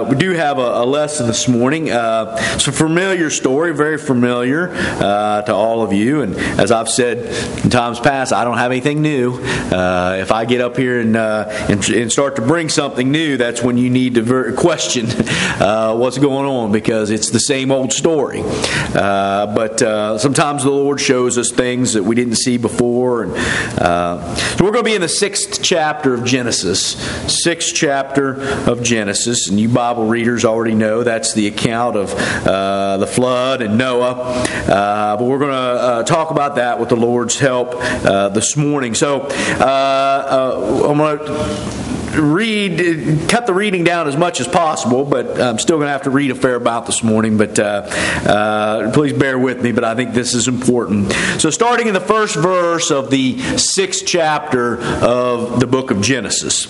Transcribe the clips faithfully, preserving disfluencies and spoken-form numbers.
uh, we do have a, a lesson this morning. Uh, it's a familiar story, very familiar uh, to all of you. And as I've said in times past, I don't have anything new. Uh, if I get up here and, uh, and and start to bring something new, that's when you need to ver- question uh, what's going on, because it's the same old story. Uh, but uh, sometimes the Lord shows us things that we didn't see before. And uh, so we're going to be in the sixth chapter of Genesis. Sixth chapter of Genesis, and you Bible readers already know that's the account of uh, the flood and Noah. Uh, but we're going to uh, talk about that with the Lord's help uh, this morning. So uh, uh, I'm going to read, cut the reading down as much as possible, but I'm still going to have to read a fair amount this morning. But uh, uh, please bear with me. But I think this is important. So, starting in the first verse of the sixth chapter of the book of Genesis.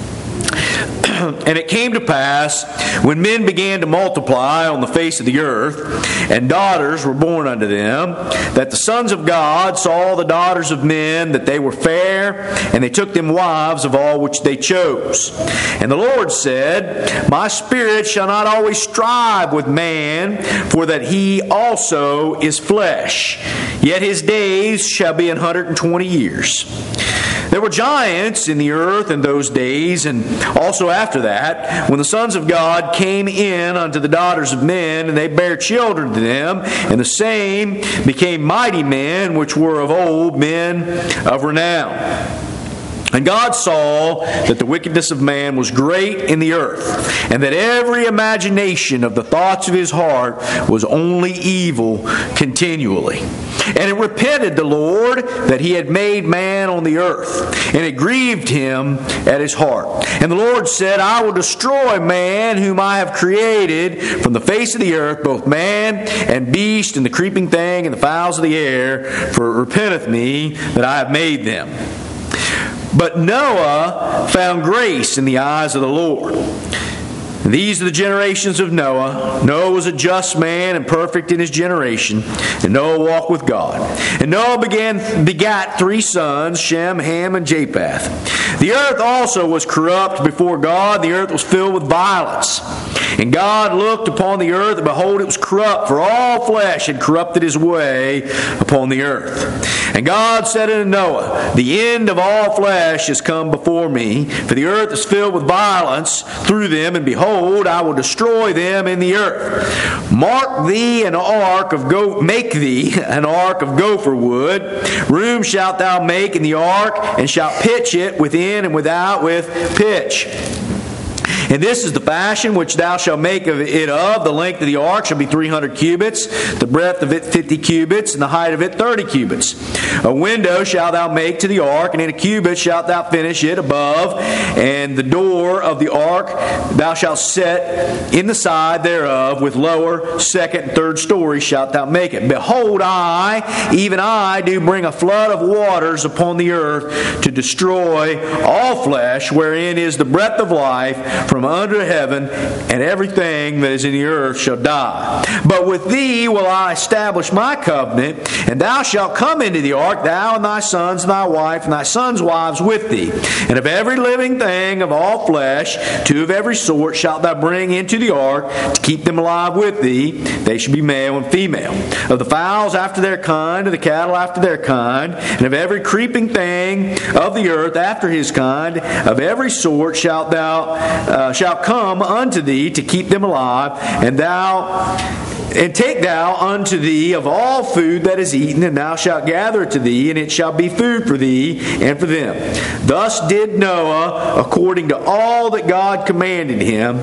And it came to pass, when men began to multiply on the face of the earth, and daughters were born unto them, that the sons of God saw the daughters of men, that they were fair, and they took them wives of all which they chose. And the Lord said, My spirit shall not always strive with man, for that he also is flesh. Yet his days shall be an hundred and twenty years. There were giants in the earth in those days, and also after that, when the sons of God came in unto the daughters of men, and they bare children to them, and the same became mighty men, which were of old, men of renown. And God saw that the wickedness of man was great in the earth, and that every imagination of the thoughts of his heart was only evil continually. And it repented the Lord that he had made man on the earth, and it grieved him at his heart. And the Lord said, I will destroy man whom I have created from the face of the earth, both man and beast, and the creeping thing, and the fowls of the air, for it repenteth me that I have made them. But Noah found grace in the eyes of the Lord. And these are the generations of Noah. Noah was a just man and perfect in his generation. And Noah walked with God. And Noah began begat three sons, Shem, Ham, and Japheth. The earth also was corrupt before God. The earth was filled with violence. And God looked upon the earth, and behold, it was corrupt, for all flesh had corrupted his way upon the earth. And God said unto Noah, The end of all flesh is come before me, for the earth is filled with violence through them, and behold, I will destroy them in the earth. Mark thee an ark of go make thee an ark of gopher wood. Room shalt thou make in the ark, and shalt pitch it within and without with pitch. And this is the fashion which thou shalt make of it of. The length of the ark shall be three hundred cubits, the breadth of it fifty cubits, and the height of it thirty cubits. A window shalt thou make to the ark, and in a cubit shalt thou finish it above. And the door of the ark thou shalt set in the side thereof, with lower, second, and third story shalt thou make it. Behold, I, even I, do bring a flood of waters upon the earth to destroy all flesh, wherein is the breath of life from under heaven, and everything that is in the earth shall die. But with thee will I establish my covenant, and thou shalt come into the ark, thou and thy sons and thy wife and thy sons' wives with thee. And of every living thing of all flesh, two of every sort shalt thou bring into the ark, to keep them alive with thee. They shall be male and female. Of the fowls after their kind, of the cattle after their kind, and of every creeping thing of the earth after his kind, of every sort shalt thou uh, shalt come unto thee to keep them alive, and thou and take thou unto thee of all food that is eaten, and thou shalt gather it to thee, and it shall be food for thee and for them. Thus did Noah according to all that God commanded him,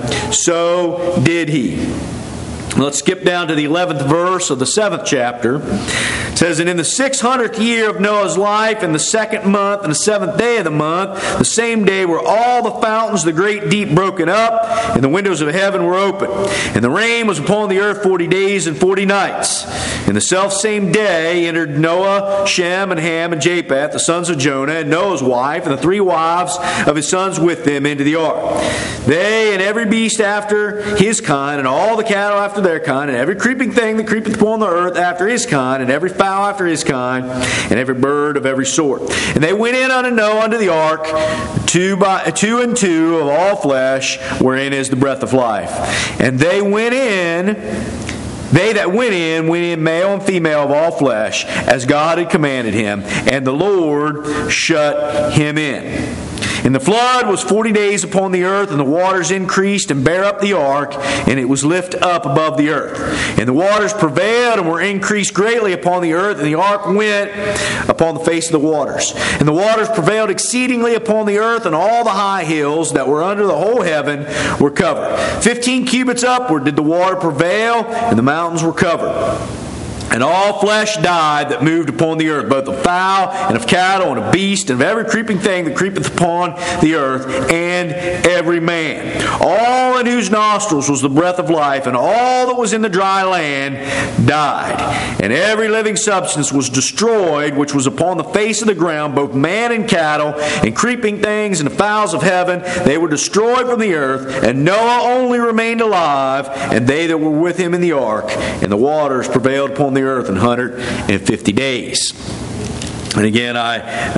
so did he. Let's skip down to the eleventh verse of the seventh chapter. It says, And in the six hundredth year of Noah's life, in the second month, and the seventh day of the month, the same day were all the fountains of the great deep broken up, and the windows of heaven were open. And the rain was upon the earth forty days and forty nights. And In the selfsame day entered Noah, Shem, and Ham, and Japheth, the sons of Jonah, and Noah's wife, and the three wives of his sons with them into the ark. They and every beast after his kind, and all the cattle after their kind, and every creeping thing that creepeth upon the earth after his kind, and every fowl after his kind, and every bird of every sort. And they went in unto Noah unto the ark, two by two and two of all flesh, wherein is the breath of life. And they went in, they that went in, went in male and female of all flesh, as God had commanded him, and the Lord shut him in. And the flood was forty days upon the earth, and the waters increased and bare up the ark, and it was lift up above the earth. And the waters prevailed and were increased greatly upon the earth, and the ark went upon the face of the waters. And the waters prevailed exceedingly upon the earth, and all the high hills that were under the whole heaven were covered. Fifteen cubits upward did the water prevail, and the mountains were covered. And all flesh died that moved upon the earth, both of fowl and of cattle and of beast and of every creeping thing that creepeth upon the earth, and every man. All in whose nostrils was the breath of life, and all that was in the dry land died. And every living substance was destroyed, which was upon the face of the ground, both man and cattle, and creeping things, and the fowls of heaven. They were destroyed from the earth, and Noah only remained alive, and they that were with him in the ark. And the waters prevailed upon the earth in one hundred fifty days. And again, I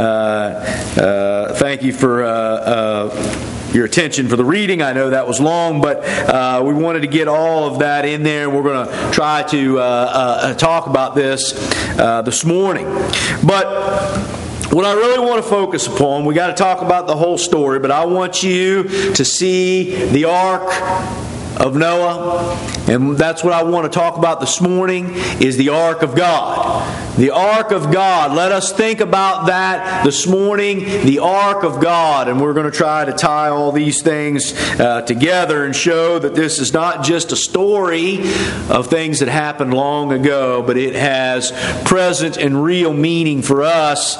uh, uh, thank you for uh, uh, your attention for the reading. I know that was long, but uh, we wanted to get all of that in there. We're going to try to uh, uh, talk about this uh, this morning. But what I really want to focus upon, we got to talk about the whole story, but I want you to see the ark of Noah, and that's what I want to talk about this morning, is the ark of God. The ark of God. Let us think about that this morning, the ark of God. And we're going to try to tie all these things uh, together and show that this is not just a story of things that happened long ago, but it has present and real meaning for us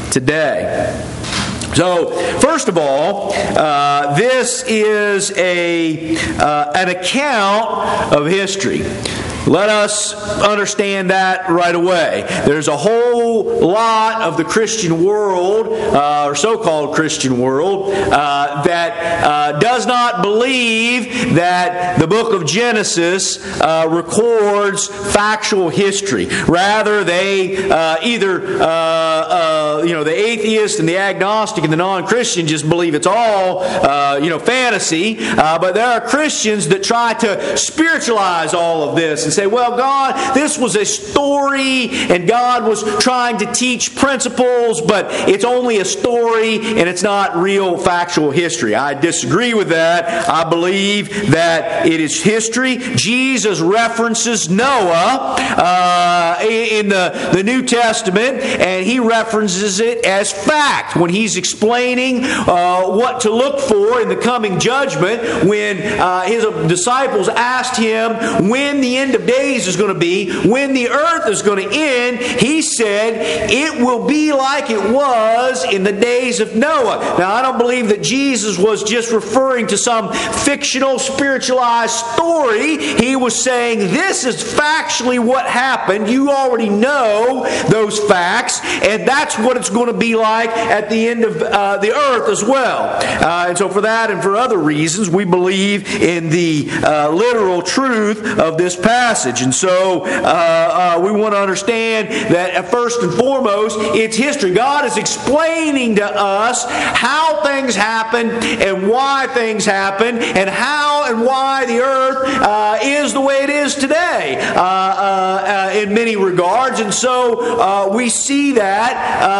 today. So, first of all, uh, this is a uh, an account of history. Let us understand that right away. There's a whole lot of the Christian world, uh, or so-called Christian world, uh, that uh, does not believe that the book of Genesis uh, records factual history. Rather, they uh, either, uh, uh, you know, the atheist and the agnostic and the non-Christian just believe it's all, uh, you know, fantasy. Uh, but there are Christians that try to spiritualize all of this and say, well, God, this was a story and God was trying to teach principles, but it's only a story and it's not real factual history. I disagree with that. I believe that it is history. Jesus references Noah uh, in the, the New Testament, and he references it as fact when he's explaining uh, what to look for in the coming judgment. When uh, his disciples asked him when the end of days is going to be, when the earth is going to end, he said, it will be like it was in the days of Noah. Now, I don't believe that Jesus was just referring to some fictional, spiritualized story. He was saying, this is factually what happened. You already know those facts, and that's what it's going to be like at the end of uh, the earth as well. Uh, and so for that and for other reasons, we believe in the uh, literal truth of this passage. And so uh, uh, we want to understand that uh, first and foremost, it's history. God is explaining to us how things happen and why things happen and how and why the earth uh, is the way it is today uh, uh, uh, in many regards. And so uh, we see that, uh,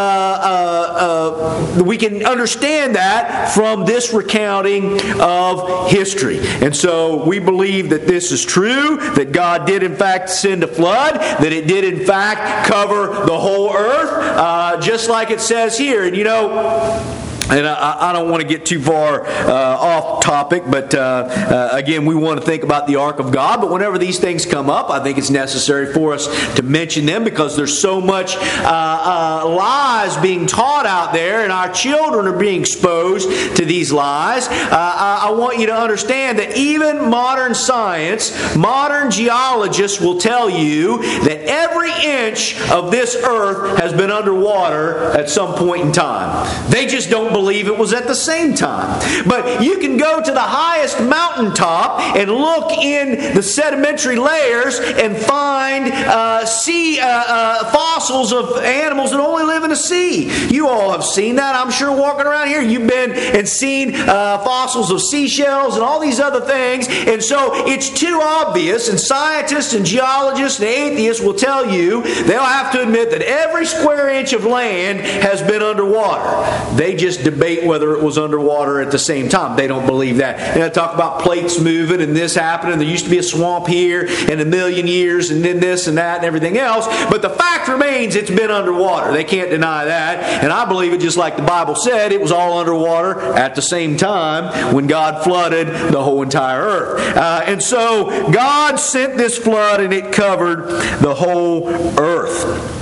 uh, uh, we can understand that from this recounting of history. And so we believe that this is true, that God did in fact send a flood, that it did in fact cover the whole earth, uh, just like it says here. And you know, And I, I don't want to get too far uh, off topic, but uh, uh, again, we want to think about the ark of God. But whenever these things come up, I think it's necessary for us to mention them because there's so much uh, uh, lies being taught out there, and our children are being exposed to these lies. Uh, I, I want you to understand that even modern science, modern geologists will tell you that every inch of this earth has been underwater at some point in time. They just don't believe it was at the same time. But you can go to the highest mountaintop and look in the sedimentary layers and find uh, sea uh, uh, fossils of animals that only live in the sea. You all have seen that, I'm sure, walking around here. You've been and seen uh, fossils of seashells and all these other things. And so it's too obvious, and scientists and geologists and atheists will tell you, they'll have to admit that every square inch of land has been underwater. They just debate whether it was underwater at the same time. They don't believe that. They talk about plates moving and this happening. There used to be a swamp here in a million years and then this and that and everything else. But the fact remains it's been underwater. They can't deny that. And I believe it just like the Bible said, it was all underwater at the same time when God flooded the whole entire earth. Uh, and so God sent this flood and it covered the whole earth.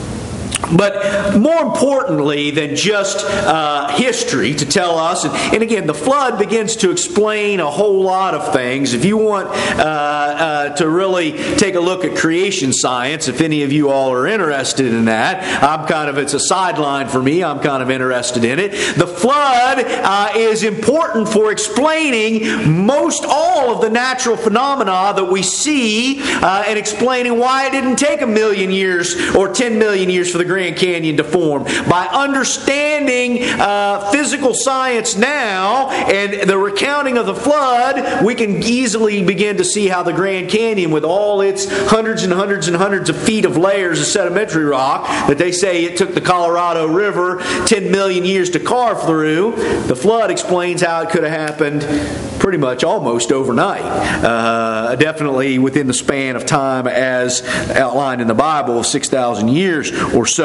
But more importantly than just uh, history to tell us, and, and again, the flood begins to explain a whole lot of things. If you want uh, uh, to really take a look at creation science, if any of you all are interested in that, I'm kind of, it's a sideline for me, I'm kind of interested in it. The flood uh, is important for explaining most all of the natural phenomena that we see uh, and explaining why it didn't take a million years or ten million years for the Grand Canyon to form. By understanding uh, physical science now and the recounting of the flood, we can easily begin to see how the Grand Canyon, with all its hundreds and hundreds and hundreds of feet of layers of sedimentary rock that they say it took the Colorado River ten million years to carve through, the flood explains how it could have happened pretty much almost overnight. Uh, definitely within the span of time as outlined in the Bible of six thousand years or so.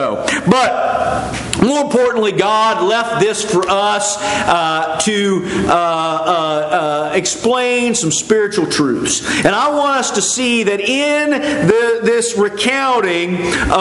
But more importantly, God left this for us uh, to uh, uh, uh, explain some spiritual truths. And I want us to see that in the, this recounting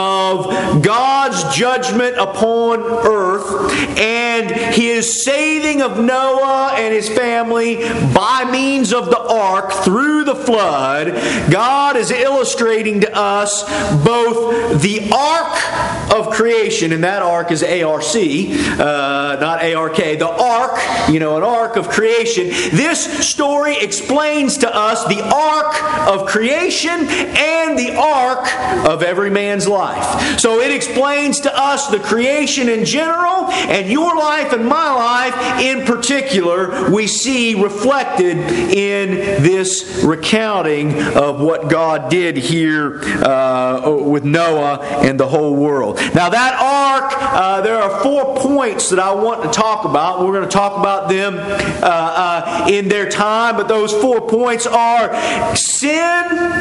of God's judgment upon earth and His saving of Noah and his family by means of the ark through the flood, God is illustrating to us both the ark of creation, and that ark is A R C, uh, not A R K, the ark, you know, an ark of creation. This story explains to us the ark of creation and the ark of every man's life. So it explains to us the creation in general, and your life and my life in particular, we see reflected in this recounting of what God did here uh, with Noah and the whole world. Now that ark, uh, there are four points that I want to talk about. We're going to talk about them uh, uh, in their time, but those four points are sin,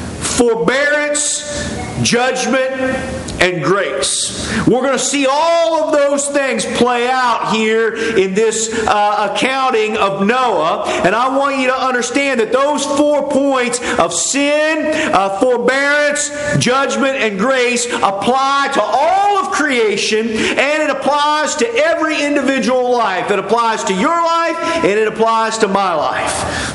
forbearance, judgment, and grace. We're going to see all of those things play out here in this uh, accounting of Noah. And I want you to understand that those four points of sin, uh, forbearance, judgment, and grace apply to all of creation, and it applies to every individual life. It applies to your life, and it applies to my life.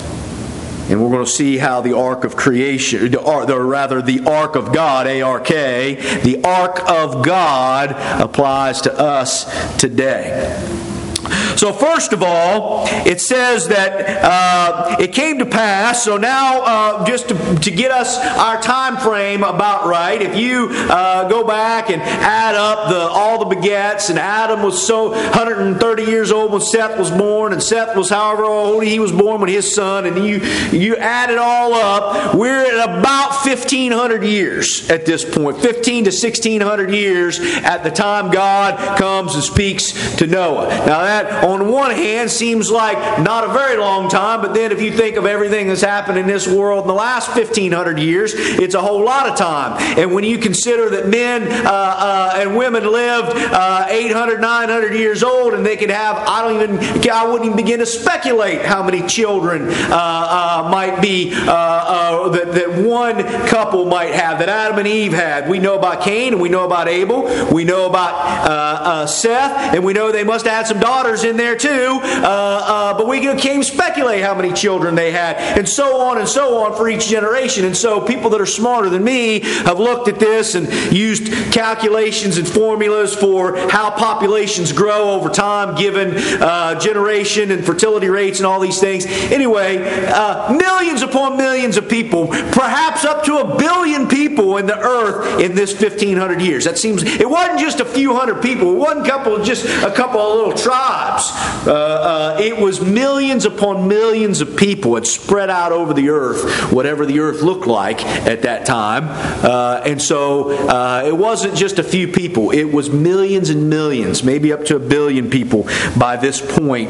And we're going to see how the ark of creation, or rather the ark of God, A R K, the ark of God applies to us today. So first of all, it says that uh, it came to pass. So now, uh, just to, to get us our time frame about right, if you uh, go back and add up the all the begets, and Adam was so one hundred thirty years old when Seth was born, and Seth was however old he was born when his son, and you you add it all up, we're at about fifteen hundred years at this point, fifteen to sixteen hundred years at the time God comes and speaks to Noah. Now that on one hand, seems like not a very long time, but then if you think of everything that's happened in this world in the last fifteen hundred years, it's a whole lot of time. And when you consider that men uh, uh, and women lived uh, eight hundred, nine hundred years old, and they could have, I don't even, I wouldn't even begin to speculate how many children uh, uh, might be, uh, uh, that, that one couple might have, that Adam and Eve had. We know about Cain, and we know about Abel, we know about uh, uh, Seth, and we know they must have had some daughters in there too, uh, uh, but we can't even speculate how many children they had, and so on and so on for each generation. And so people that are smarter than me have looked at this and used calculations and formulas for how populations grow over time given uh, generation and fertility rates and all these things. Anyway, uh, millions upon millions of people, perhaps up to a billion people in the earth in this fifteen hundred years. That seems, it wasn't just a few hundred people. It wasn't a couple, just a couple of little tribes. Uh, uh, it was millions upon millions of people had spread out over the earth, whatever the earth looked like at that time. Uh, and so uh, it wasn't just a few people. It was millions and millions, maybe up to a billion people by this point.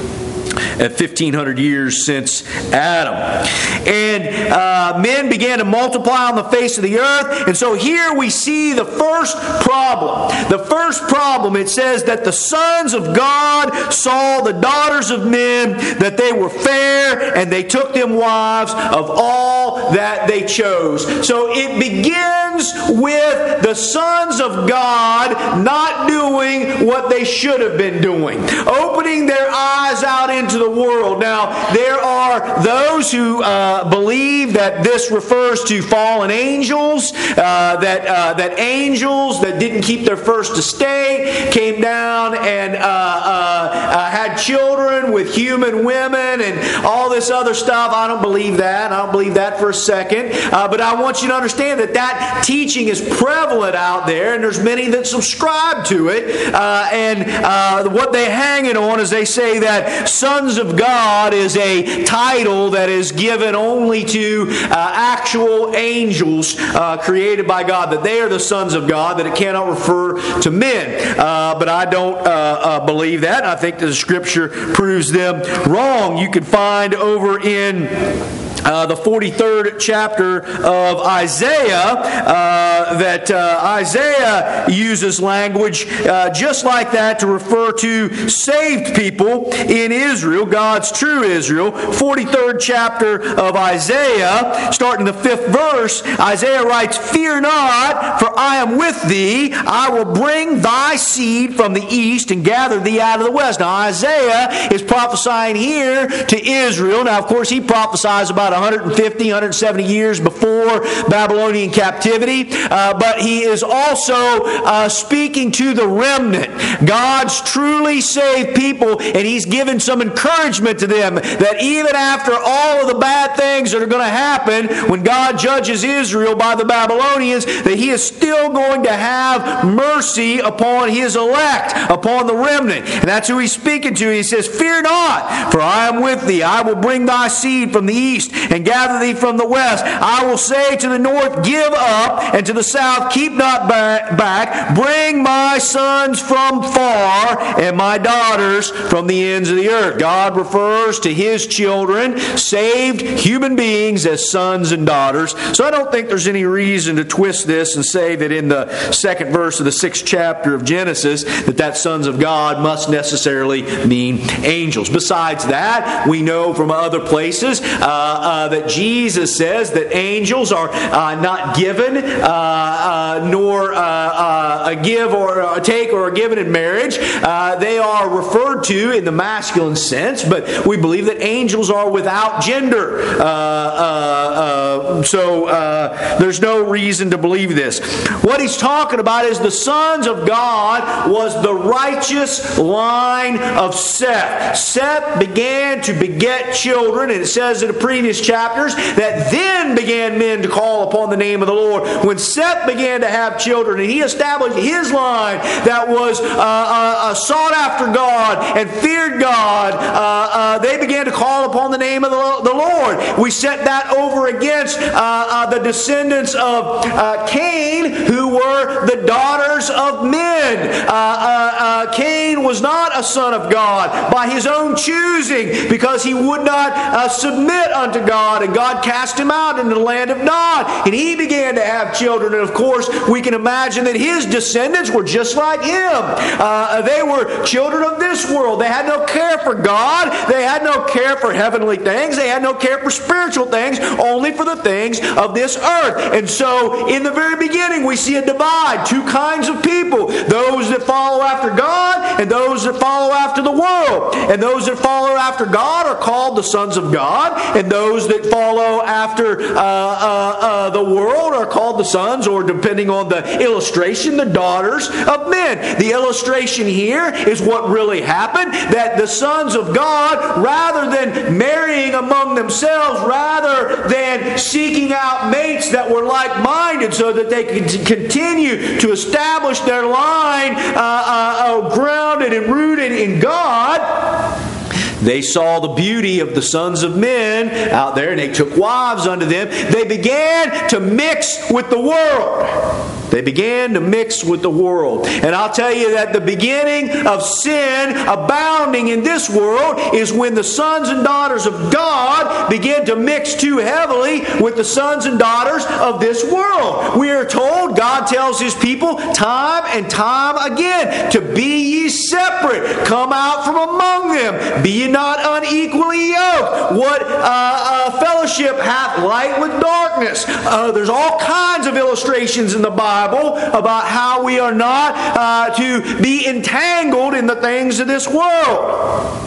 At fifteen hundred years since Adam. And uh, men began to multiply on the face of the earth. And so here we see the first problem. The first problem, it says that the sons of God saw the daughters of men, that they were fair, and they took them wives of all that they chose. So it begins with the sons of God not doing what they should have been doing. Opening their eyes out into the world. Now, there are those who uh, believe that this refers to fallen angels, uh, that uh, that angels that didn't keep their first estate came down and uh, uh, uh, had children with human women and all this other stuff. I don't believe that. I don't believe that for a second. Uh, but I want you to understand that that teaching is prevalent out there, and there's many that subscribe to it. Uh, and uh, what they hang it on is they say that sons of God is a title that is given only to uh, actual angels uh, created by God, that they are the sons of God, that it cannot refer to men. Uh, but I don't uh, uh, believe that. I think the Scripture proves them wrong. You can find over in Uh, the forty-third chapter of Isaiah, uh, that uh, Isaiah uses language uh, just like that to refer to saved people in Israel, God's true Israel. forty-third chapter of Isaiah, starting the fifth verse, Isaiah writes, "Fear not, for I am with thee. I will bring thy seed from the east and gather thee out of the west." Now Isaiah is prophesying here to Israel. Now of course he prophesies about one hundred fifty, one hundred seventy years before Babylonian captivity. Uh, but he is also uh, speaking to the remnant, God's truly saved people, and he's given some encouragement to them that even after all of the bad things that are going to happen when God judges Israel by the Babylonians, that he is still going to have mercy upon his elect, upon the remnant. And that's who he's speaking to. He says, "Fear not, for I am with thee. I will bring thy seed from the east and gather thee from the west. I will say to the north, give up, and to the south, keep not back. Bring my sons from far, and my daughters from the ends of the earth." God refers to his children, saved human beings, as sons and daughters. So I don't think there's any reason to twist this and say that in the second verse of the sixth chapter of Genesis, that that sons of God must necessarily mean angels. Besides that, we know from other places uh, uh, that Jesus says that angels are uh, not given, uh, uh, nor uh, uh, give or uh, take or are given in marriage. Uh, they are referred to in the masculine sense, but we believe that angels are without gender. Uh, uh, uh, so uh, there's no reason to believe this. What he's talking about is the sons of God was the righteous line of Seth. Seth began to beget children, and it says in the previous chapters that then began began men to call upon the name of the Lord. When Seth began to have children and he established his line that was uh, uh, uh, sought after God and feared God, uh, uh, they began to call upon the name of the, the Lord. We set that over against uh, uh, the descendants of uh, Cain, who were the daughters of men. Uh, uh, uh, Cain was not a son of God by his own choosing, because he would not uh, submit unto God, and God cast him out into the land of Nod, and he began to have children. And of course, we can imagine that his descendants were just like him. Uh, they were children of this world. They had no care for God. They had no care for heavenly things. They had no care for spiritual things, only for the things of this earth. And so, in the very beginning, we see a divide. Two kinds of people. Those that follow after God and those that follow after the world. And those that follow after God are called the sons of God. And those that follow after uh, uh, uh, the world are called the sons, or depending on the illustration, the daughters of men. The illustration here is what really happened, that the sons of God, rather than marrying among themselves, rather than seeking out mates that were like-minded so that they could continue to establish their line uh, uh, grounded and rooted in God, they saw the beauty of the sons of men out there, and they took wives unto them. They began to mix with the world. They began to mix with the world. And I'll tell you that the beginning of sin abounding in this world is when the sons and daughters of God begin to mix too heavily with the sons and daughters of this world. We are told, God tells His people time and time again to be ye separate. Come out from among them. Be ye not unequally yoked. What uh, uh, fellowship hath light with darkness? Uh, there's all kinds of illustrations in the Bible about how we are not uh, to be entangled in the things of this world.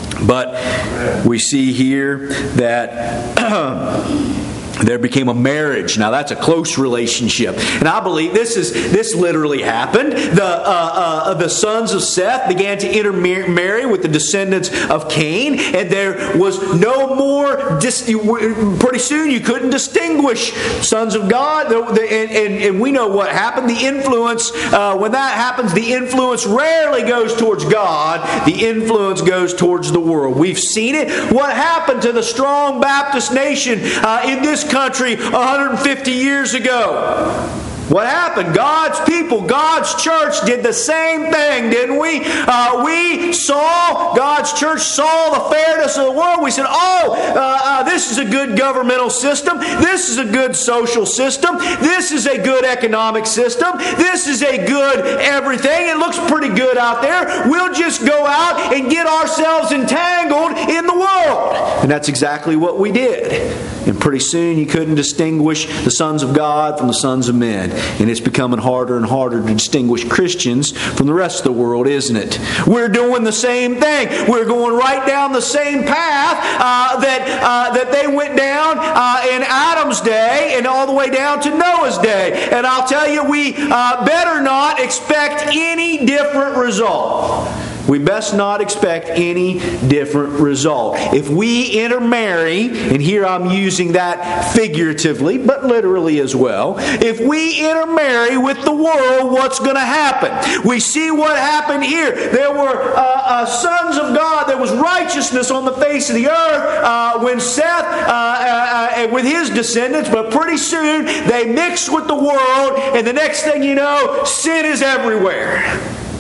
But we see here that there became a marriage. Now that's a close relationship, and I believe this is this literally happened. The uh, uh, the sons of Seth began to intermarry with the descendants of Cain, and there was no more. Dis- pretty soon, you couldn't distinguish sons of God, and, and, and we know what happened. The influence uh, when that happens, the influence rarely goes towards God. The influence goes towards the world. We've seen it. What happened to the strong Baptist nation uh, in this country one hundred fifty years ago? What happened? God's people, God's church did the same thing, didn't we? Uh, we saw, God's church saw the fairness of the world. We said, oh, uh, uh, this is a good governmental system. This is a good social system. This is a good economic system. This is a good everything. It looks pretty good out there. We'll just go out and get ourselves entangled in the world. And that's exactly what we did. And pretty soon you couldn't distinguish the sons of God from the sons of men. And it's becoming harder and harder to distinguish Christians from the rest of the world, isn't it? We're doing the same thing. We're going right down the same path uh, that uh, that they went down uh, in Adam's day and all the way down to Noah's day. And I'll tell you, we uh, better not expect any different result. We best not expect any different result. If we intermarry, and here I'm using that figuratively, but literally as well. If we intermarry with the world, what's going to happen? We see what happened here. There were uh, uh, sons of God. There was righteousness on the face of the earth uh, when Seth, uh, uh, uh, with his descendants, but pretty soon they mixed with the world, and the next thing you know, sin is everywhere.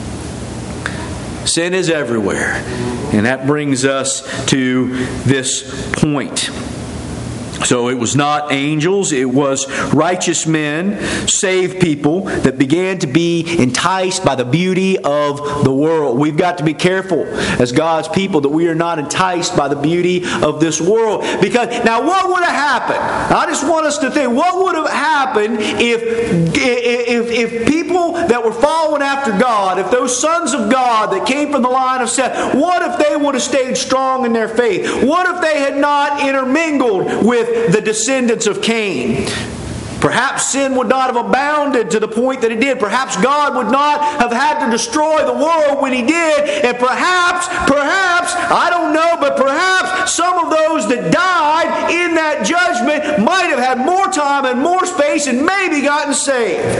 Sin is everywhere. And that brings us to this point. So it was not angels, it was righteous men, saved people that began to be enticed by the beauty of the world. We've got to be careful as God's people that we are not enticed by the beauty of this world. Because now what would have happened? I just want us to think, what would have happened if, if, if people that were following after God, if those sons of God that came from the line of Seth, what if they would have stayed strong in their faith? What if they had not intermingled with the descendants of Cain? Perhaps sin would not have abounded to the point that it did. Perhaps God would not have had to destroy the world when He did. And perhaps, perhaps, I don't know, but perhaps some of those that died in that judgment might have had more time and more space and maybe gotten saved.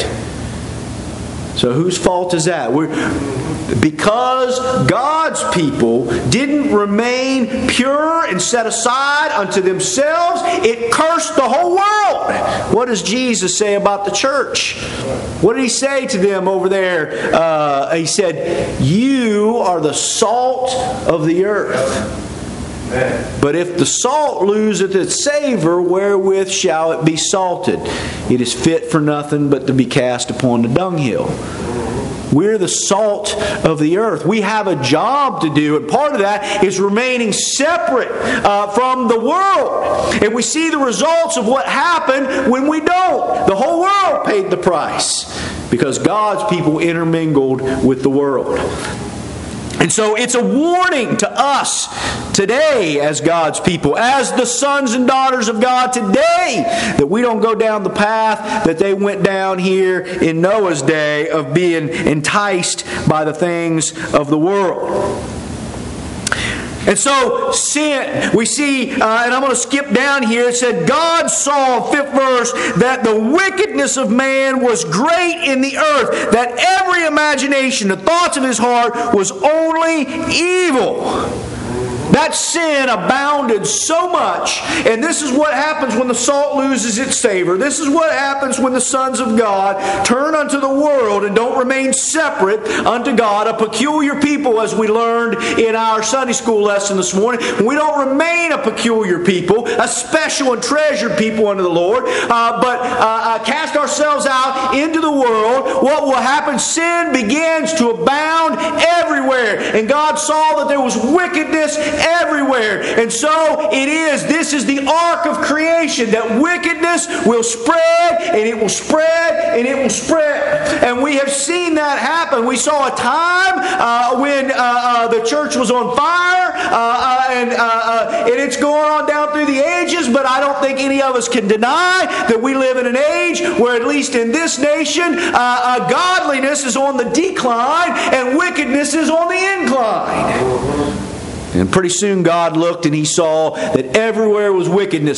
So whose fault is that? We're, because God's people didn't remain pure and set aside unto themselves, it cursed the whole world. What does Jesus say about the church? What did He say to them over there? Uh, he said, "You are the salt of the earth. But if the salt loseth its savour, wherewith shall it be salted? It is fit for nothing but to be cast upon the dunghill." We're the salt of the earth. We have a job to do, and part of that is remaining separate uh, from the world. And we see the results of what happened when we don't. The whole world paid the price because God's people intermingled with the world. And so it's a warning to us today as God's people, as the sons and daughters of God today, that we don't go down the path that they went down here in Noah's day of being enticed by the things of the world. And so sin, we see, uh, and I'm going to skip down here, it said, God saw, fifth verse, that the wickedness of man was great in the earth, that every imagination, the thoughts of his heart, was only evil. That sin abounded so much, and this is what happens when the salt loses its savor. This is what happens when the sons of God turn unto the world and don't remain separate unto God, a peculiar people, as we learned in our Sunday school lesson this morning. We don't remain a peculiar people, a special and treasured people unto the Lord, uh, but uh, uh, cast ourselves out into the world. What will happen? Sin begins to abound everywhere, and God saw that there was wickedness everywhere. And so it is, this is the arc of creation, that wickedness will spread, and it will spread, and it will spread. And we have seen that happen. We saw a time uh, when uh, uh, the church was on fire, uh, uh, and, uh, uh, and it's going on down through the ages, but I don't think any of us can deny that we live in an age where, at least in this nation, uh, uh, godliness is on the decline, and wickedness is on the incline. And pretty soon God looked and He saw that everywhere was wickedness.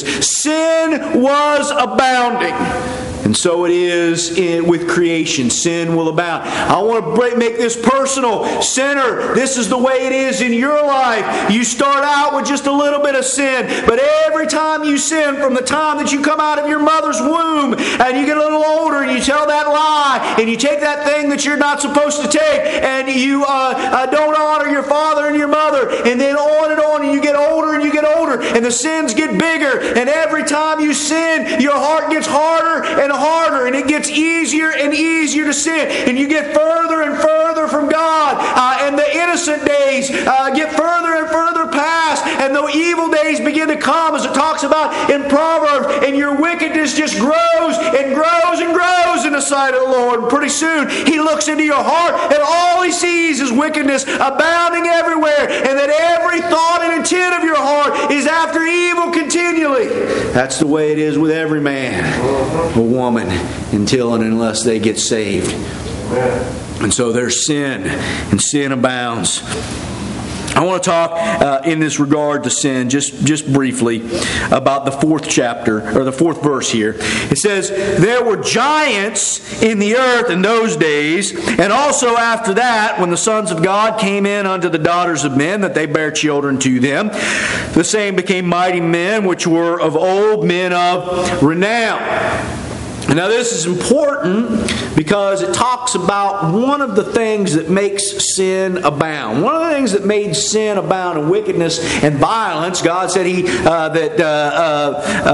Sin was abounding. And so it is in, with creation. Sin will abound. I want to break, make this personal. Sinner, this is the way it is in your life. You start out with just a little bit of sin, but every time you sin, from the time that you come out of your mother's womb and you get a little older and you tell that lie and you take that thing that you're not supposed to take and you uh, uh, don't honor your father and your mother, and then on and on, and you get older and you get older and the sins get bigger, and every time you sin, your heart gets harder and harder, and it gets easier and easier to sin, and you get further and further from God, uh, and the innocent days uh, get further and further past, and the evil days begin to come, as it talks about in Proverbs, and your wickedness just grows and grows and grows in the sight of the Lord. And pretty soon He looks into your heart, and all He sees is wickedness abounding everywhere, and that every thought and intent of your heart is after evil continually. That's the way it is with every man or woman until and unless they get saved. And so there's sin, and sin abounds. I want to talk uh, in this regard to sin just, just briefly about the fourth chapter, or the fourth verse here. It says, there were giants in the earth in those days, and also after that, when the sons of God came in unto the daughters of men, that they bare children to them. The same became mighty men, which were of old, men of renown. Now this is important because it talks about one of the things that makes sin abound. One of the things that made sin abound and wickedness and violence, God said He uh, that uh, uh,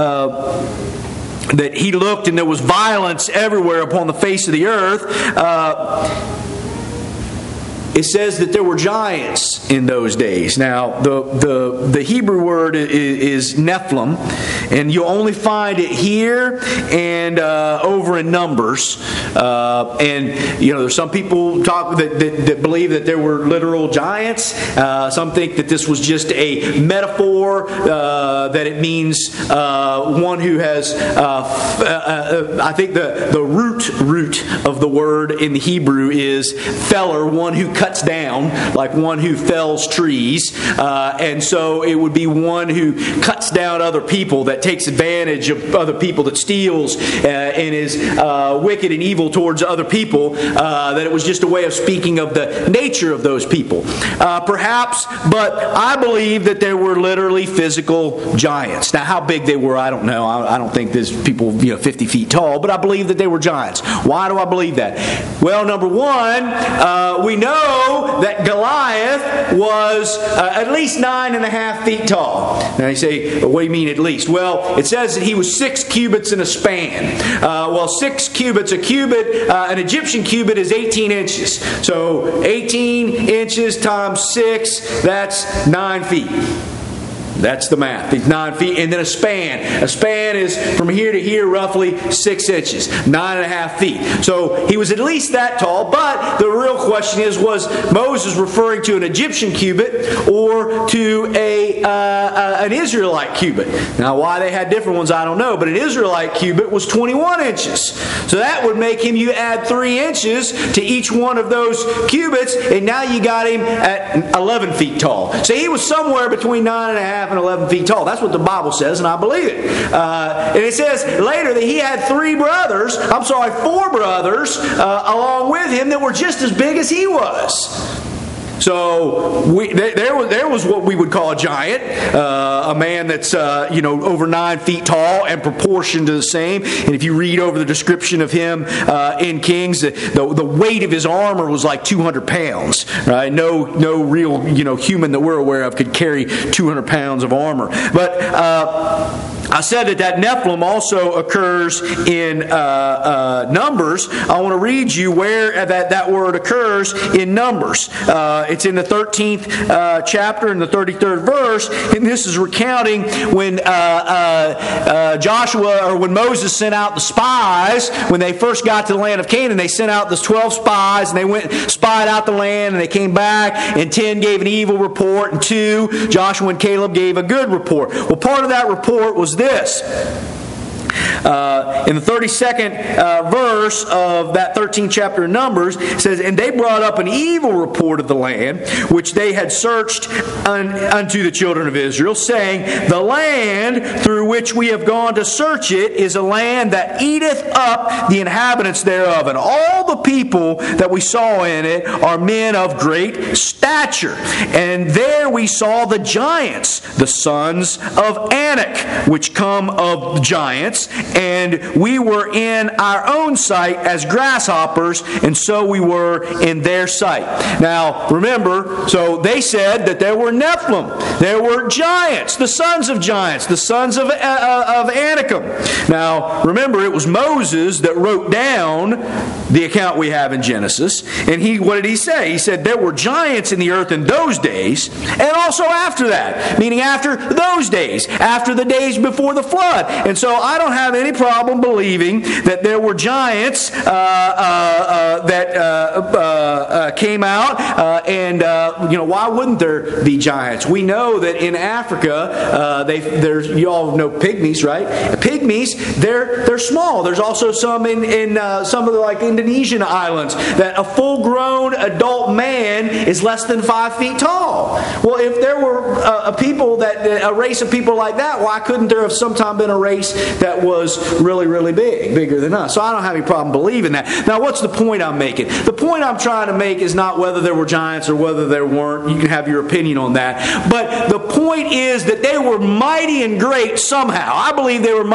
uh, that He looked and there was violence everywhere upon the face of the earth. Uh, it says that there were giants in those days. Now, the the, the Hebrew word is, is Nephilim, and you'll only find it here and uh, over in Numbers. Uh, and, you know, there's some people talk that, that, that believe that there were literal giants. Uh, some think that this was just a metaphor, uh, that it means uh, one who has, uh, f- uh, uh, I think the, the root root of the word in the Hebrew is feller, one who cuts down, like one who fells trees. Uh, and so it would be one who cuts down other people, that takes advantage of other people, that steals uh, and is uh, wicked and evil towards other people, uh, that it was just a way of speaking of the nature of those people. Uh, perhaps, but I believe that there were literally physical giants. Now, how big they were, I don't know. I, I don't think there's people, you know, fifty feet tall, but I believe that they were giants. Why do I believe that? Well, number one, uh, we know that Goliath was uh, at least nine and a half feet tall. Now you say, what do you mean at least? Well, it says that he was six cubits in a span. Uh, well, six cubits, a cubit, uh, an Egyptian cubit is eighteen inches. So eighteen inches times six, that's nine feet. That's the math. It's nine feet. And then a span. A span is from here to here roughly six inches. Nine and a half feet. So he was at least that tall. But the real question is, was Moses referring to an Egyptian cubit or to a uh, uh, an Israelite cubit? Now, why they had different ones, I don't know. But an Israelite cubit was twenty-one inches. So that would make him, you add three inches to each one of those cubits, and now you got him at eleven feet tall. So he was somewhere between nine and a half and eleven feet tall. That's what the Bible says, and I believe it. Uh, and it says later that he had three brothers, I'm sorry, four brothers uh, along with him that were just as big as he was. So we, there, was, there was what we would call a giant, uh, a man that's uh, you know over nine feet tall and proportioned to the same. And if you read over the description of him uh, in Kings, the, the the weight of his armor was like two hundred pounds. Right? No no real you know human that we're aware of could carry two hundred pounds of armor. But uh, I said that that Nephilim also occurs in uh, uh, Numbers. I want to read you where that, that word occurs in Numbers. Uh, it's in the thirteenth uh, chapter in the thirty-third verse, and this is recounting when uh, uh, uh, Joshua, or when Moses sent out the spies, when they first got to the land of Canaan. They sent out the twelve spies, and they went spied out the land, and they came back, and ten gave an evil report, and two, Joshua and Caleb, gave a good report. Well, part of that report was this. Uh, in the thirty-second uh, verse of that thirteenth chapter of Numbers, it says, "And they brought up an evil report of the land, which they had searched un- unto the children of Israel, saying, The land through which we have gone to search it is a land that eateth up the inhabitants thereof, and all the people that we saw in it are men of great stature. And there we saw the giants, the sons of Anak, which come of giants, and we were in our own sight as grasshoppers, and so we were in their sight." Now, remember, so they said that there were Nephilim. There were giants, the sons of giants, the sons of, uh, of Anakim. Now, remember, it was Moses that wrote down the account we have in Genesis. And he, what did he say? He said there were giants in the earth in those days, and also after that, meaning after those days, after the days before the flood. And so I don't have any problem believing that there were giants uh, uh, uh, that uh, uh, uh, came out, uh, and uh, you know, why wouldn't there be giants? We know that in Africa, uh, they there's you all know pygmies, right? Pygmies, they're they're small. There's also some in in uh, some of the like Indonesian islands that a full-grown adult man is less than five feet tall. Well, if there were uh, a people that a race of people like that, why couldn't there have sometime been a race that was really, really big, bigger than us? So I don't have any problem believing that. Now, what's the point I'm making? The point I'm trying to make is not whether there were giants or whether there weren't. You can have your opinion on that. But the point is that they were mighty and great somehow. I believe they were mighty and great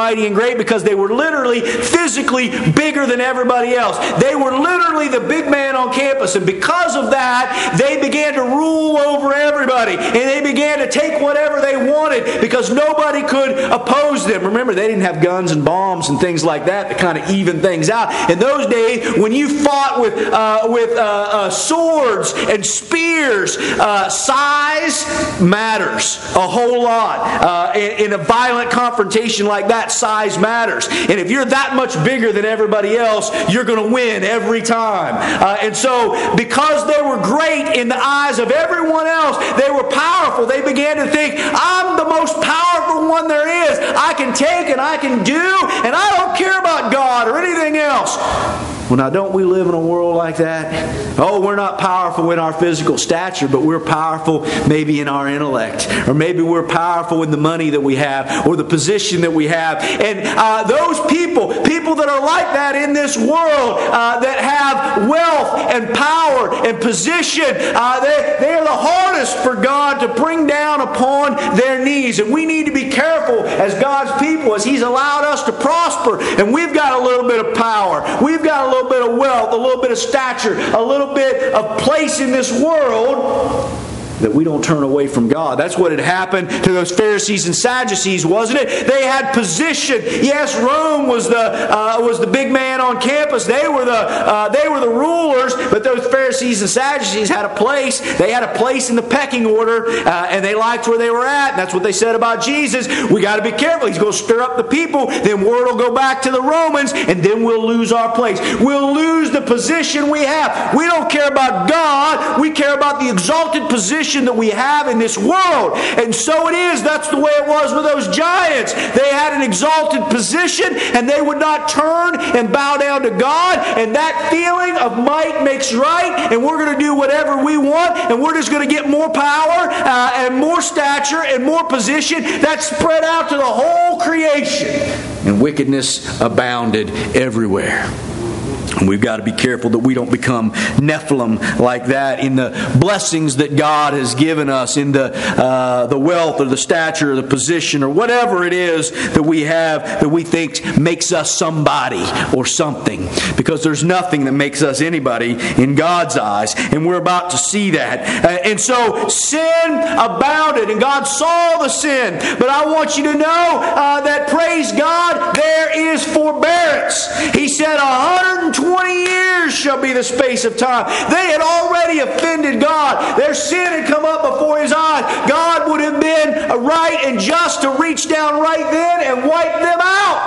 great because they were literally physically bigger than everybody else. They were literally the big man on campus. And because of that, they began to rule over everybody. And they began to take whatever they wanted because nobody could oppose them. Remember, they didn't have guns and bombs and things like that to kind of even things out. In those days, when you fought with, uh, with uh, uh, swords and spears, uh, size matters a whole lot. Uh, in, in a violent confrontation like that, size matters. And if you're that much bigger than everybody else, you're going to win every time. Uh, and so, because they were great in the eyes of everyone else, they were powerful. They began to think, I'm the most powerful one there is. I can take and I can do, and I don't care about God or anything else. Well, now, don't we live in a world like that? Oh, we're not powerful in our physical stature, but we're powerful maybe in our intellect. Or maybe we're powerful in the money that we have or the position that we have. And uh, those people, people that are like that in this world, uh, that have wealth and power and position, uh, they, they are the hardest for God to bring down upon their knees. And we need to be careful as God's people, as He's allowed us to prosper. And we've got a little bit of power. We've got a little A little bit of wealth, a little bit of stature, a little bit of place in this world, that we don't turn away from God. That's what had happened to those Pharisees and Sadducees, wasn't it? They had position. Yes, Rome was the uh, was the big man on campus. They were the uh, they were the rulers. But those Pharisees and Sadducees had a place. They had a place in the pecking order, uh, and they liked where they were at. And that's what they said about Jesus. We got to be careful. He's going to stir up the people. Then word will go back to the Romans, and then we'll lose our place. We'll lose the position we have. We don't care about God. We care about the exalted position that we have in this world. And so it is. That's the way it was with those giants. They had an exalted position, and they would not turn and bow down to God. And that feeling of might makes right, and we're going to do whatever we want, and we're just going to get more power uh, and more stature and more position. That spread out to the whole creation. And wickedness abounded everywhere. And we've got to be careful that we don't become Nephilim like that in the blessings that God has given us, in the uh, the wealth or the stature or the position or whatever it is that we have that we think makes us somebody or something. Because there's nothing that makes us anybody in God's eyes. And we're about to see that. Uh, and so sin abounded, and God saw the sin. But I want you to know uh, that, praise God, there is forbearance. He said one hundred twenty years shall be the space of time. They had already offended God. Their sin had come up before His eyes. God would have been right and just to reach down right then and wipe them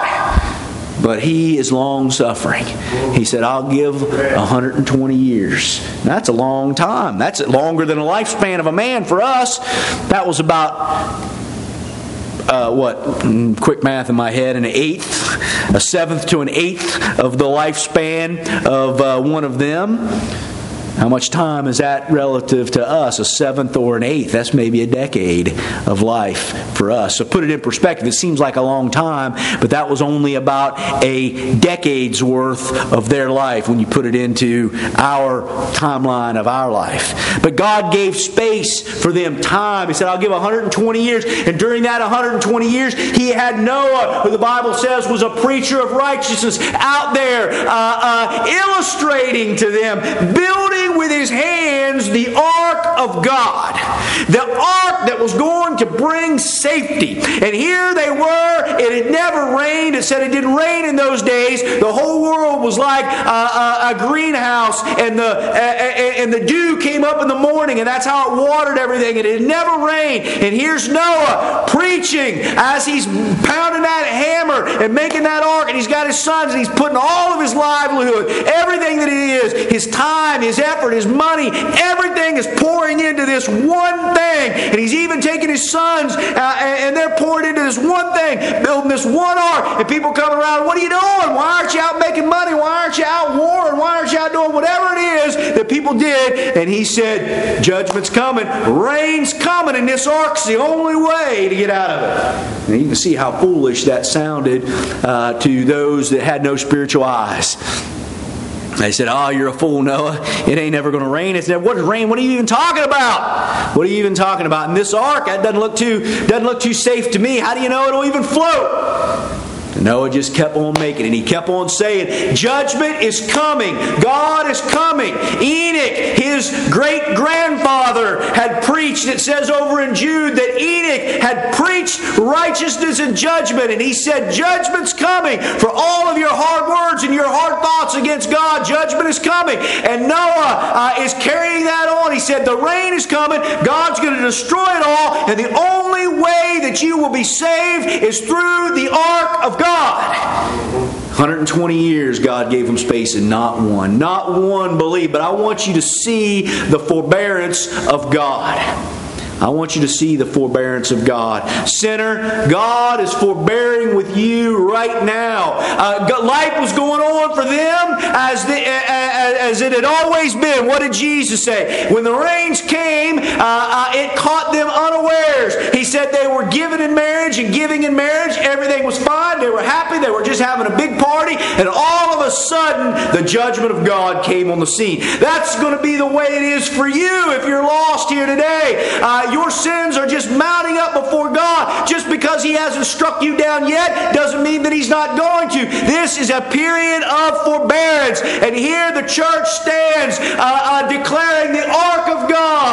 out. But He is long-suffering. He said, I'll give one hundred twenty years. Now, that's a long time. That's longer than a lifespan of a man for us. That was about... Uh, what, quick math in my head, an eighth, a seventh to an eighth of the lifespan of uh, one of them. How much time is that relative to us? A seventh or an eighth? That's maybe a decade of life for us. So put it in perspective. It seems like a long time, but that was only about a decade's worth of their life when you put it into our timeline of our life. But God gave space for them, time. He said, I'll give one hundred twenty years. And during that one hundred twenty years, He had Noah, who the Bible says was a preacher of righteousness, out there uh, uh, illustrating to them, building with his hands the ark of God. The ark that was going to bring safety. And here they were. It had never rained. It said it didn't rain in those days. The whole world was like a, a, a greenhouse, and the a, and the dew came up in the morning, and that's how it watered everything. And it had never rained. And here's Noah preaching as he's pounding that hammer and making that ark, and he's got his sons, and he's putting all of his livelihood, everything that he is, his time, his effort, his money, everything is pouring into this one thing. And he's even taking his sons uh, and they're pouring into this one thing, building this one ark. And people come around, what are you doing? Why aren't you out making money? Why aren't you out warring? Why aren't you out doing whatever it is that people did? And he said, judgment's coming. Rain's coming, and this ark's the only way to get out of it. And you can see how foolish that sounded uh, to those that had no spiritual eyes. They said, oh, you're a fool, Noah. It ain't never going to rain. It's never, what is rain? What are you even talking about? What are you even talking about? And this ark, that doesn't look too, doesn't look too safe to me. How do you know it'll even float? Noah just kept on making it. And he kept on saying, judgment is coming. God is coming. Enoch, his great-grandfather, had preached. It says over in Jude that Enoch had preached righteousness and judgment. And he said, judgment's coming for all of your hard words and your hard thoughts against God. Judgment is coming. And Noah uh, is carrying that on. He said, the rain is coming. God's going to destroy it all. And the only way that you will be saved is through the ark of God. one hundred twenty years God gave them space and not one. Not one believed. But I want you to see the forbearance of God. I want you to see the forbearance of God. Sinner, God is forbearing with you right now. Uh, life was going on for them as, the, as it had always been. What did Jesus say? When the rains came, uh, uh, it caught them unawares. He said they were given in marriage and giving in marriage. Everything was fine. They were happy. They were just having a big party. And all of a sudden, the judgment of God came on the scene. That's going to be the way it is for you if you're lost here today. Uh, Your sins are just mounting up before God. Just because He hasn't struck you down yet doesn't mean that He's not going to. This is a period of forbearance. And here the church stands uh, uh, declaring the ark of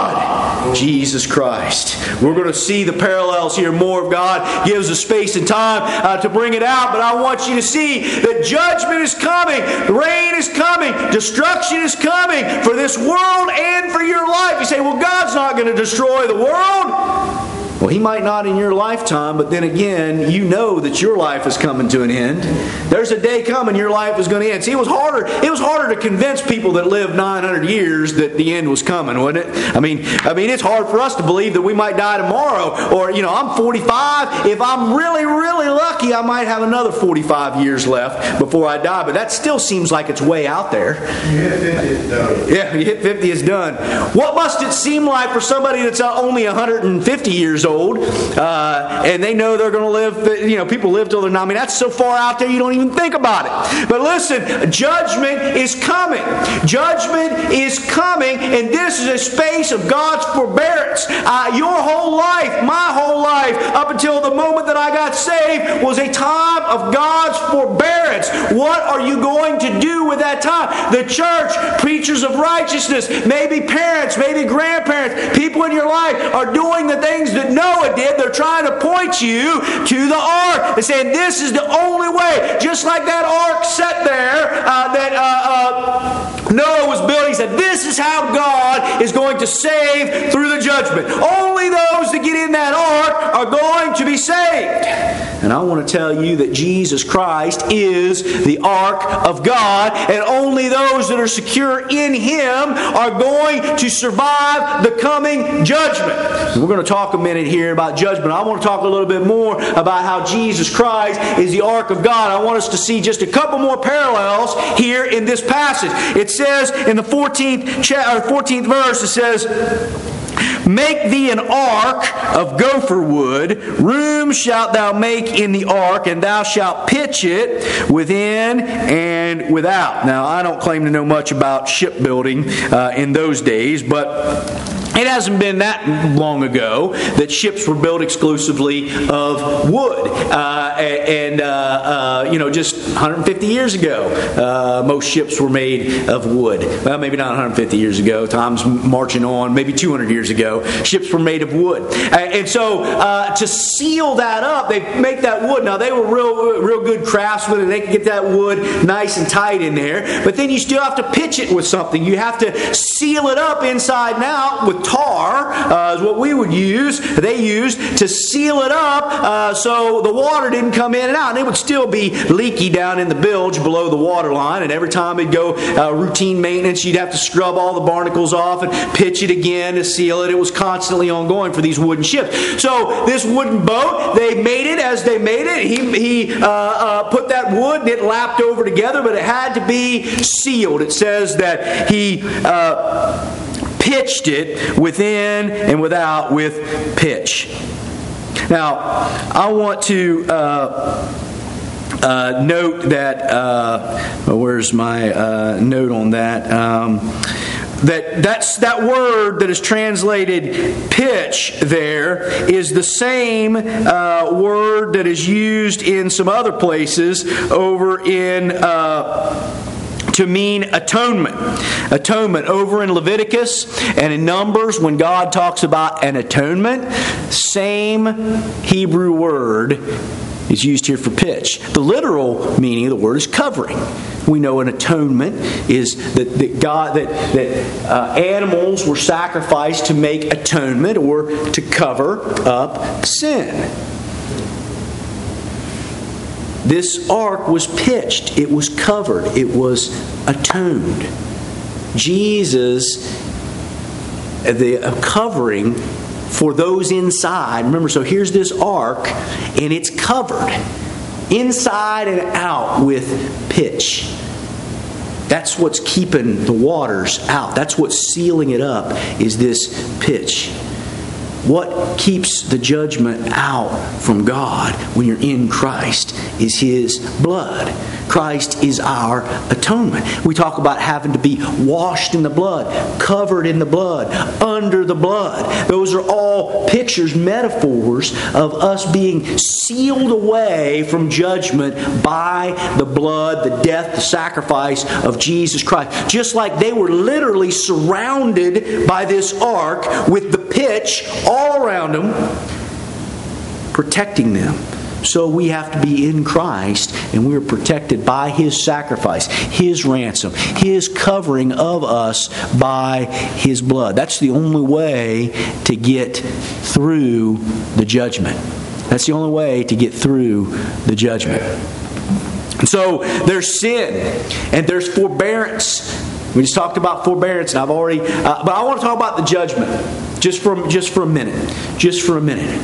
God, Jesus Christ. We're going to see the parallels here more of God. Gives us space and time uh, to bring it out. But I want you to see that judgment is coming. Rain is coming. Destruction is coming for this world and for your life. You say, well, God's not going to destroy the world. Well, He might not in your lifetime, but then again, you know that your life is coming to an end. There's a day coming your life is going to end. See, it was harder. It was harder to convince people that lived nine hundred years that the end was coming, wasn't it? I mean, I mean, it's hard for us to believe that we might die tomorrow. Or, you know, I'm forty-five. If I'm really, really lucky, I might have another forty-five years left before I die. But that still seems like it's way out there. You hit fifty, it's done. Yeah, you hit fifty, it's done. What must it seem like for somebody that's only one hundred fifty years old? Old, uh, and they know they're going to live, you know, people live till they're not. I mean, that's so far out there you don't even think about it. But listen, judgment is coming. Judgment is coming, and this is a space of God's forbearance. Uh, your whole life, my whole life, up until the moment that I got saved, was a time of God's forbearance. What are you going to do with that time? The church, preachers of righteousness, maybe parents, maybe grandparents, people in your life are doing the things that Noah did. They're trying to point you to the ark. They're saying this is the only way. Just like that ark sat there uh, that uh, uh, Noah was building. He said, this is how God is going to save through the judgment. Only those that get in that ark are going to be saved. And I want to tell you that Jesus Christ is the ark of God, and only those that are secure in Him are going to survive the coming judgment. And we're going to talk a minute here about judgment. I want to talk a little bit more about how Jesus Christ is the ark of God. I want us to see just a couple more parallels here in this passage. It says in the fourteenth, cha- or fourteenth verse, it says, make thee an ark of gopher wood. Room shalt thou make in the ark, and thou shalt pitch it within and without. Now, I don't claim to know much about shipbuilding uh, in those days, but it hasn't been that long ago that ships were built exclusively of wood. Uh, and, uh, uh, you know, just one hundred fifty years ago, uh, most ships were made of wood. Well, maybe not one hundred fifty years ago. Time's marching on. Maybe two hundred years ago, ships were made of wood. Uh, and so uh, to seal that up, they make that wood. Now, they were real, real good craftsmen, and they could get that wood nice and tight in there. But then you still have to pitch it with something. You have to seal it up inside and out with tar, uh, is what we would use, they used to seal it up uh, so the water didn't come in and out. And it would still be leaky down in the bilge below the water line. And every time it'd go uh, routine maintenance, you'd have to scrub all the barnacles off and pitch it again to seal it. It was constantly ongoing for these wooden ships. So this wooden boat, they made it as they made it. He, he uh, uh, put that wood and it lapped over together, but it had to be sealed. It says that he Uh, pitched it within and without with pitch. Now, I want to uh, uh, note that, uh, where's my uh, note on that? Um, that that's that word that is translated pitch there is the same uh, word that is used in some other places over in uh, to mean atonement. Atonement over in Leviticus and in Numbers, when God talks about an atonement, same Hebrew word is used here for pitch. The literal meaning of the word is covering. We know an atonement is that, that God that that uh, animals were sacrificed to make atonement or to cover up sin. This ark was pitched. It was covered. It was atoned. Jesus, the covering for those inside. Remember, so here's this ark, and it's covered inside and out with pitch. That's what's keeping the waters out. That's what's sealing it up, is this pitch. What keeps the judgment out from God when you're in Christ is His blood. Christ is our atonement. We talk about having to be washed in the blood, covered in the blood, under the blood. Those are all pictures, metaphors of us being sealed away from judgment by the blood, the death, the sacrifice of Jesus Christ. Just like they were literally surrounded by this ark with the pitch all around them, protecting them. So we have to be in Christ, and we are protected by His sacrifice, His ransom, His covering of us by His blood. That's the only way to get through the judgment. That's the only way to get through the judgment. And so there's sin, and there's forbearance. We just talked about forbearance, and I've already... Uh, but I want to talk about the judgment just for, just for a minute. Just for a minute.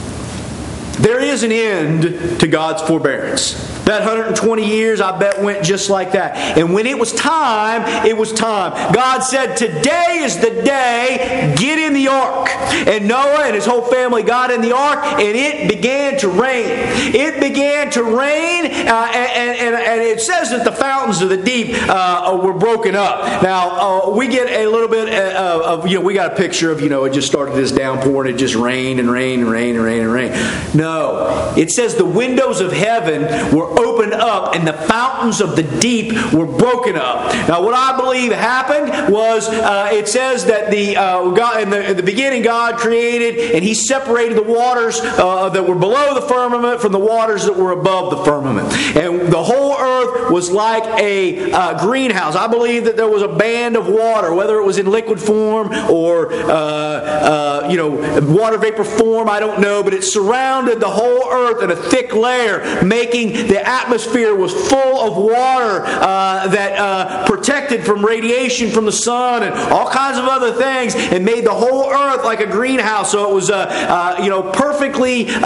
There is an end to God's forbearance. That one hundred twenty years, I bet, went just like that. And when it was time, it was time. God said, today is the day, get in the ark. And Noah and his whole family got in the ark, and it began to rain. It began to rain, uh, and, and, and it says that the fountains of the deep uh, were broken up. Now, uh, we get a little bit of, of, you know, we got a picture of, you know, it just started this downpour, and it just rained and rained and rained and rained and rained. No. It says the windows of heaven were opened up and the fountains of the deep were broken up. Now, what I believe happened was uh, it says that the uh, God in the, in the beginning God created, and He separated the waters uh, that were below the firmament from the waters that were above the firmament, and the whole earth was like a uh, greenhouse. I believe that there was a band of water, whether it was in liquid form or uh, uh, you know water vapor form. I don't know, but it surrounded the whole earth in a thick layer, making the atmosphere was full of water uh, that uh, protected from radiation from the sun and all kinds of other things, and made the whole earth like a greenhouse. So it was uh, uh, you know perfectly uh, uh,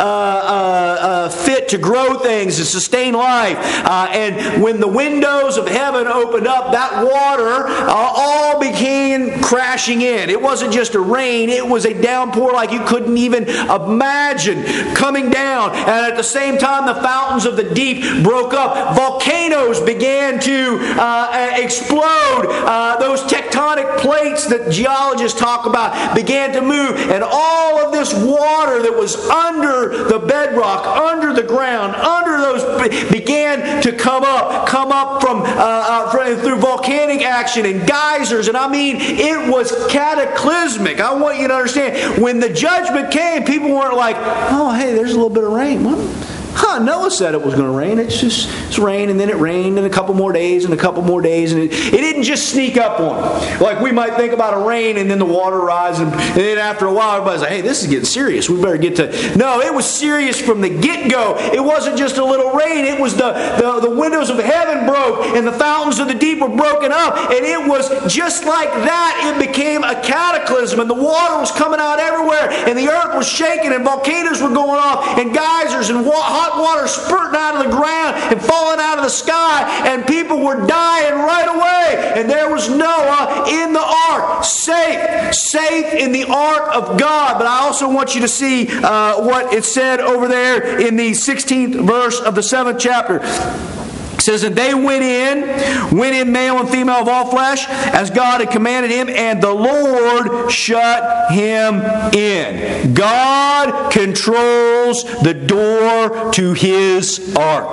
uh, fit to grow things and sustain life. Uh, and when the windows of heaven opened up, that water uh, all began crashing in. It wasn't just a rain; it was a downpour like you couldn't even imagine coming down. And at the same time, the fountains of the deep broke up. Volcanoes began to uh, explode. Uh, those tectonic plates that geologists talk about began to move. And all of this water that was under the bedrock, under the ground, under those, began to come up. Come up from, uh, uh, from through volcanic action and geysers. And I mean, it was cataclysmic. I want you to understand, when the judgment came, people weren't like, oh, hey, there's a little bit of rain. What? Huh, Noah said it was going to rain. It's just it's rain, and then it rained, and a couple more days, and a couple more days, and it, it didn't just sneak up on them. Like we might think about a rain, and then the water rises, and, and then after a while, everybody's like, hey, this is getting serious. We better get to... No, it was serious from the get-go. It wasn't just a little rain. It was the, the, the windows of heaven broke, and the fountains of the deep were broken up, and it was just like that. It became a cataclysm, and the water was coming out everywhere, and the earth was shaking, and volcanoes were going off, and geysers and wa- hot water spurting out of the ground and falling out of the sky, and people were dying right away. And there was Noah in the ark, safe, safe in the ark of God. But I also want you to see uh, what it said over there in the sixteenth verse of the seventh chapter. It says, and they went in, went in male and female of all flesh, as God had commanded him, and the Lord shut him in. God controls the door to His ark.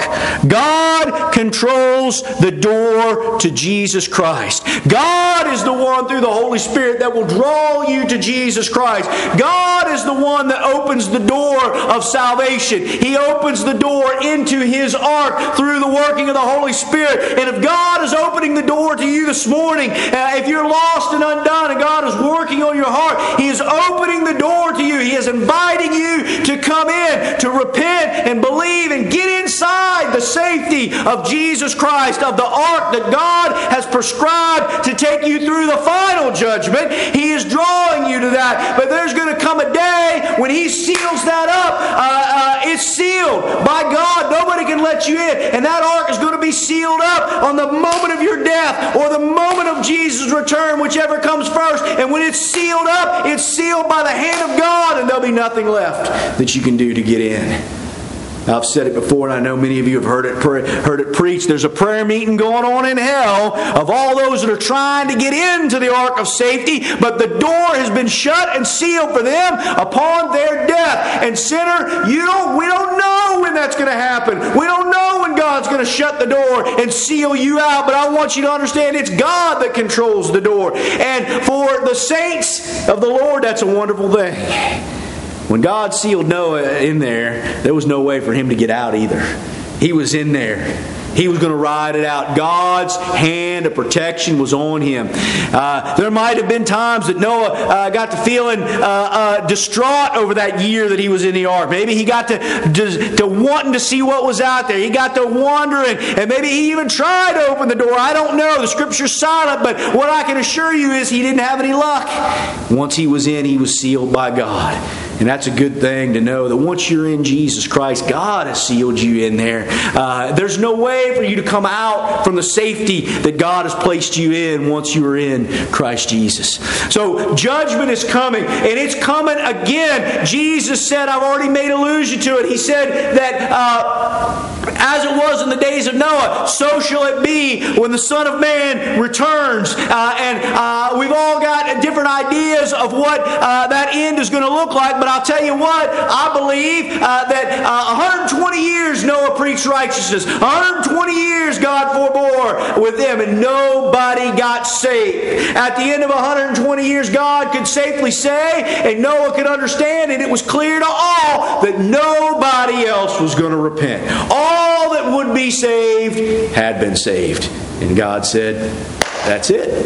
God controls the door to Jesus Christ. God is the one through the Holy Spirit that will draw you to Jesus Christ. God is the one that opens the door of salvation. He opens the door into His ark through the working of the Holy Spirit. And if God is opening the door to you this morning, uh, if you're lost and undone and God is working on your heart, He is opening the door to you. He is inviting you to come in, to repent and believe and get inside the safety of Jesus Christ, of the ark that God has prescribed to take you through the final judgment. He is drawing you to that. But there's going to come a day when He seals that up. Uh, uh, it's sealed by God. Nobody can let you in. And that ark is going to be sealed up on the moment of your death or the moment of Jesus' return, whichever comes first. And when it's sealed up, it's sealed by the hand of God, and there'll be nothing left that you can do to get in. I've said it before, and I know many of you have heard it heard it preached. There's a prayer meeting going on in hell of all those that are trying to get into the ark of safety, but the door has been shut and sealed for them upon their death. And sinner, you don't, we don't know when that's going to happen. We don't know when God's going to shut the door and seal you out, but I want you to understand it's God that controls the door. And for the saints of the Lord, that's a wonderful thing. When God sealed Noah in there, there was no way for him to get out either. He was in there. He was going to ride it out. God's hand of protection was on him. Uh, there might have been times that Noah uh, got to feeling uh, uh, distraught over that year that he was in the ark. Maybe he got to, to, to wanting to see what was out there. He got to wondering, and maybe he even tried to open the door. I don't know. The Scripture's silent, but what I can assure you is he didn't have any luck. Once he was in, he was sealed by God. And that's a good thing to know that once you're in Jesus Christ, God has sealed you in there. Uh, there's no way for you to come out from the safety that God has placed you in once you are in Christ Jesus. So judgment is coming, and it's coming again. Jesus said, I've already made allusion to it. He said that uh, as it was in the days of Noah, so shall it be when the Son of Man returns. Uh, and uh, we've all got different ideas of what uh, that end is going to look like. But I'll tell you what, I believe uh, that uh, one hundred twenty years Noah preached righteousness. one hundred twenty years God forbore with them, and nobody got saved. At the end of one hundred twenty years, God could safely say, and Noah could understand, and it was clear to all that nobody else was going to repent. All that would be saved had been saved. And God said, that's it.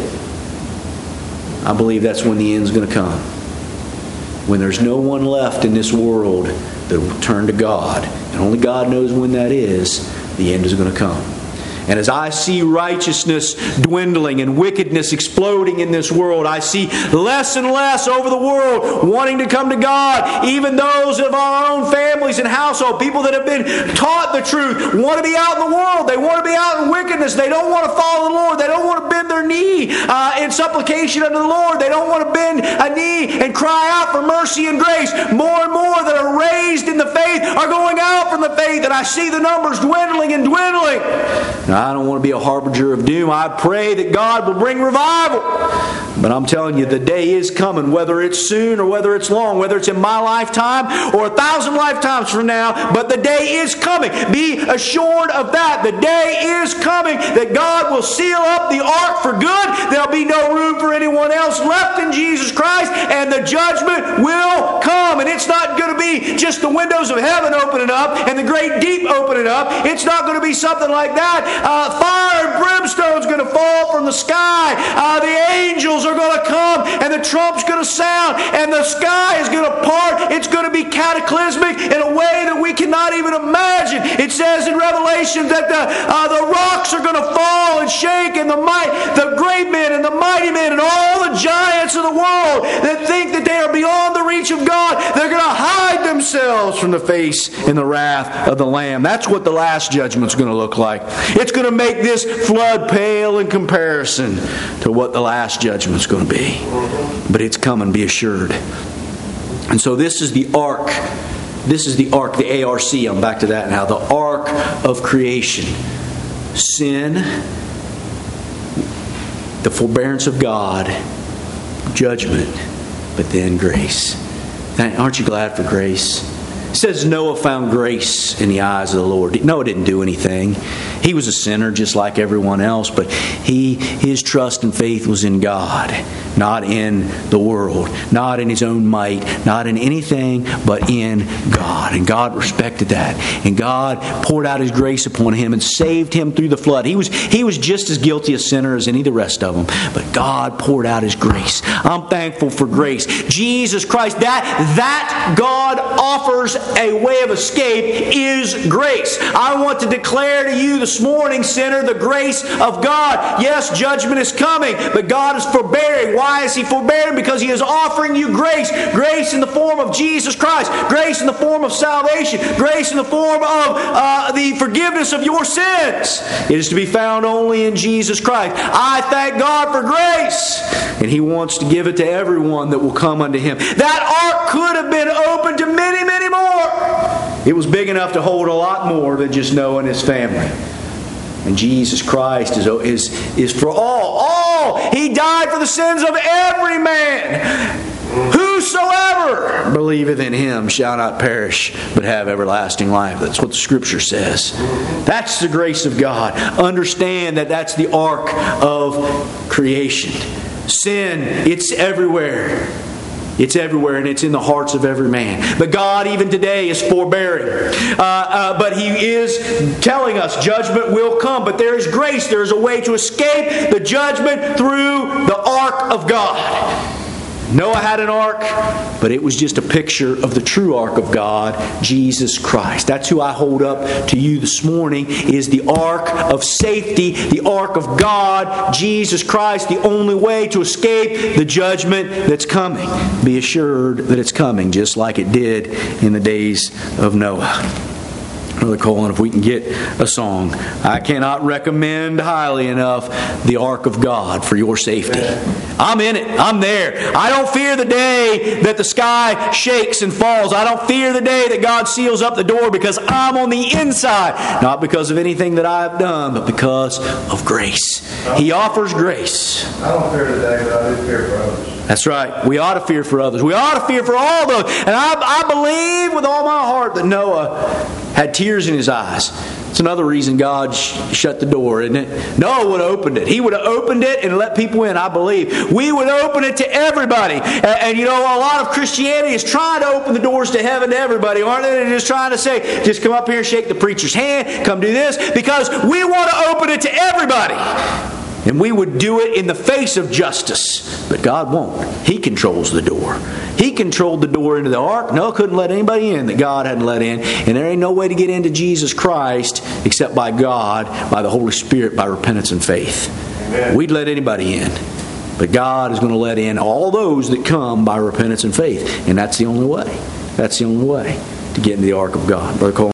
I believe that's when the end's going to come. When there's no one left in this world that will turn to God, and only God knows when that is, the end is going to come. And as I see righteousness dwindling and wickedness exploding in this world, I see less and less over the world wanting to come to God. Even those of our own families and household, people that have been taught the truth, want to be out in the world. They want to be out in wickedness. They don't want to follow the Lord. They don't want to bend their knee uh, in supplication unto the Lord. They don't want to bend a knee and cry out for mercy and grace. More and more that are raised in the faith are going out from the faith, and I see the numbers dwindling and dwindling. Now, I don't want to be a harbinger of doom. I pray that God will bring revival. But I'm telling you, the day is coming, whether it's soon or whether it's long, whether it's in my lifetime or a thousand lifetimes from now, but the day is coming. Be assured of that. The day is coming that God will seal up the ark for good. There'll be no room for anyone else left in Jesus Christ, and the judgment will come. And it's not going to be just the windows of heaven opening up and the great deep opening up. It's not going to be something like that. Uh, fire and brimstone is going to fall from the sky. Uh, the angels are going to come, and the trump's going to sound, and the sky is going to part. It's going to be cataclysmic in a way that we cannot even imagine. It says in Revelation that the uh, the rocks are going to fall and shake, and the might, the great men and the mighty men and all the giants of the world that think that they are beyond the reach of God, they're going to hide themselves from the face and the wrath of the Lamb. That's what the last judgment's going to look like. It's going to make this flood pale in comparison to what the last judgment's going to be. But it's coming, be assured. And so this is the ark. This is the ark, the A R C. I'm back to that now. The ark of creation. sin, the forbearance of God, judgment, but then grace. Aren't you glad for grace? It says Noah found grace in the eyes of the Lord. Noah didn't do anything. He was a sinner just like everyone else, but he his trust and faith was in God, not in the world, not in his own might, not in anything, but in God. And God respected that. And God poured out His grace upon him and saved him through the flood. He was, he was just as guilty a sinner as any of the rest of them, but God poured out His grace. I'm thankful for grace. Jesus Christ, that, that God offers a way of escape is grace. I want to declare to you this morning, sinner, the grace of God. Yes, judgment is coming, but God is forbearing. Why is He forbearing? Because He is offering you grace. Grace in the form of Jesus Christ. Grace in the form of salvation. Grace in the form of uh, the forgiveness of your sins. It is to be found only in Jesus Christ. I thank God for grace, and He wants to give it to everyone that will come unto Him. That ark could have been opened to many, many more. It was big enough to hold a lot more than just Noah and his family. And Jesus Christ is, is, is for all. All! He died for the sins of every man. Whosoever believeth in Him shall not perish, but have everlasting life. That's what the Scripture says. That's the grace of God. Understand that that's the ark of creation. Sin, it's everywhere. It's everywhere, and it's in the hearts of every man. But God, even today, is forbearing. Uh, uh, but He is telling us judgment will come. But there is grace. There is a way to escape the judgment through the ark of God. Noah had an ark, but it was just a picture of the true ark of God, Jesus Christ. That's who I hold up to you this morning, is the ark of safety, the ark of God, Jesus Christ, the only way to escape the judgment that's coming. Be assured that it's coming, just like it did in the days of Noah. Brother Colin, if we can get a song. I cannot recommend highly enough the ark of God for your safety. I'm in it. I'm there. I don't fear the day that the sky shakes and falls. I don't fear the day that God seals up the door, because I'm on the inside. Not because of anything that I've done, but because of grace. He offers grace. I don't fear the day, but I do fear for others. That's right. We ought to fear for others. We ought to fear for all those. And I, I believe with all my heart that Noah had tears in his eyes. It's another reason God sh- shut the door, isn't it? Noah would have opened it. He would have opened it and let people in, I believe. We would open it to everybody. And, and you know, a lot of Christianity is trying to open the doors to heaven to everybody, aren't they? They're just trying to say, just come up here and shake the preacher's hand, come do this, because we want to open it to everybody. And we would do it in the face of justice. But God won't. He controls the door. He controlled the door into the ark. Noah couldn't let anybody in that God hadn't let in. And there ain't no way to get into Jesus Christ except by God, by the Holy Spirit, by repentance and faith. Amen. We'd let anybody in. But God is going to let in all those that come by repentance and faith. And that's the only way. That's the only way to get into the ark of God. Brother Cole.